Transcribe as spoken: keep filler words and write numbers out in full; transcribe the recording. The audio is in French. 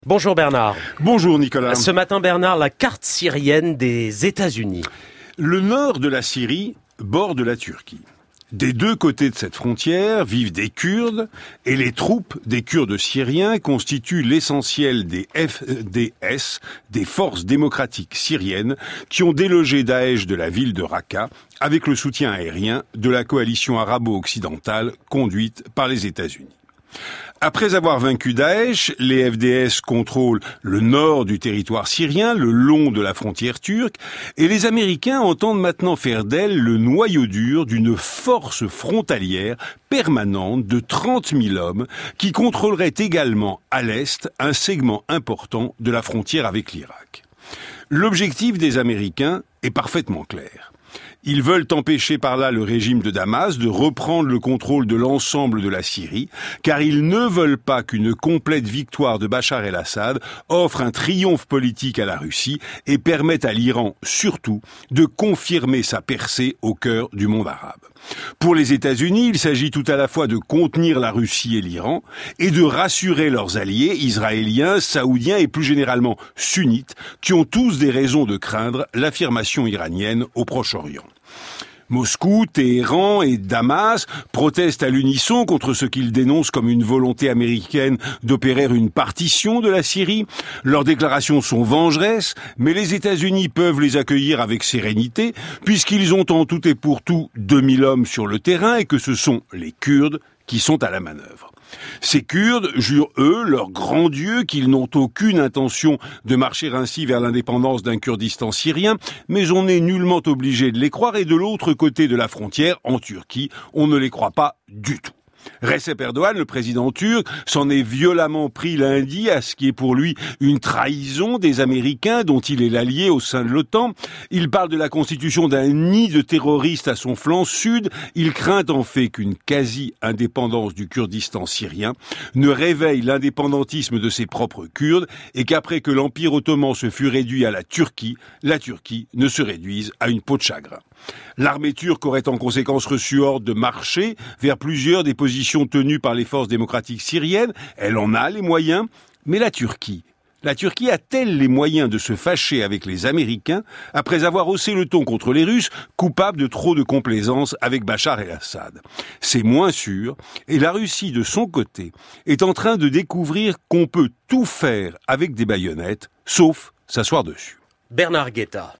Bonjour Bernard. Bonjour Nicolas. Ce matin Bernard, la carte syrienne des États-Unis. Le nord de la Syrie borde la Turquie. Des deux côtés de cette frontière vivent des Kurdes et les troupes des Kurdes syriens constituent l'essentiel des F D S, des forces démocratiques syriennes, qui ont délogé Daesh de la ville de Raqqa avec le soutien aérien de la coalition arabo-occidentale conduite par les États-Unis. Après avoir vaincu Daesh, les F D S contrôlent le nord du territoire syrien, le long de la frontière turque, et les Américains entendent maintenant faire d'elle le noyau dur d'une force frontalière permanente de trente mille hommes qui contrôlerait également à l'est un segment important de la frontière avec l'Irak. L'objectif des Américains est parfaitement clair. Ils veulent empêcher par là le régime de Damas de reprendre le contrôle de l'ensemble de la Syrie, car ils ne veulent pas qu'une complète victoire de Bachar el-Assad offre un triomphe politique à la Russie et permette à l'Iran, surtout, de confirmer sa percée au cœur du monde arabe. Pour les États-Unis, il s'agit tout à la fois de contenir la Russie et l'Iran et de rassurer leurs alliés israéliens, saoudiens et plus généralement sunnites, qui ont tous des raisons de craindre l'affirmation iranienne au Proche-Orient. Moscou, Téhéran et Damas protestent à l'unisson contre ce qu'ils dénoncent comme une volonté américaine d'opérer une partition de la Syrie. Leurs déclarations sont vengeresses, mais les États-Unis peuvent les accueillir avec sérénité, puisqu'ils ont en tout et pour tout deux mille hommes sur le terrain et que ce sont les Kurdes qui sont à la manœuvre. Ces Kurdes jurent, eux, leur grand Dieu, qu'ils n'ont aucune intention de marcher ainsi vers l'indépendance d'un Kurdistan syrien, mais on n'est nullement obligé de les croire, et de l'autre côté de la frontière, en Turquie, on ne les croit pas du tout. Recep Erdogan, le président turc, s'en est violemment pris lundi à ce qui est pour lui une trahison des Américains dont il est l'allié au sein de l'OTAN. Il parle de la constitution d'un nid de terroristes à son flanc sud. Il craint en fait qu'une quasi-indépendance du Kurdistan syrien ne réveille l'indépendantisme de ses propres Kurdes et qu'après que l'Empire ottoman se fut réduit à la Turquie, la Turquie ne se réduise à une peau de chagrin. L'armée turque aurait en conséquence reçu ordre de marcher vers plusieurs des positions tenues par les forces démocratiques syriennes. Elle en a les moyens, mais la Turquie, la Turquie a-t-elle les moyens de se fâcher avec les Américains après avoir haussé le ton contre les Russes, coupables de trop de complaisance avec Bachar el-Assad? C'est moins sûr, et la Russie, de son côté, est en train de découvrir qu'on peut tout faire avec des baïonnettes, sauf s'asseoir dessus. Bernard Guetta.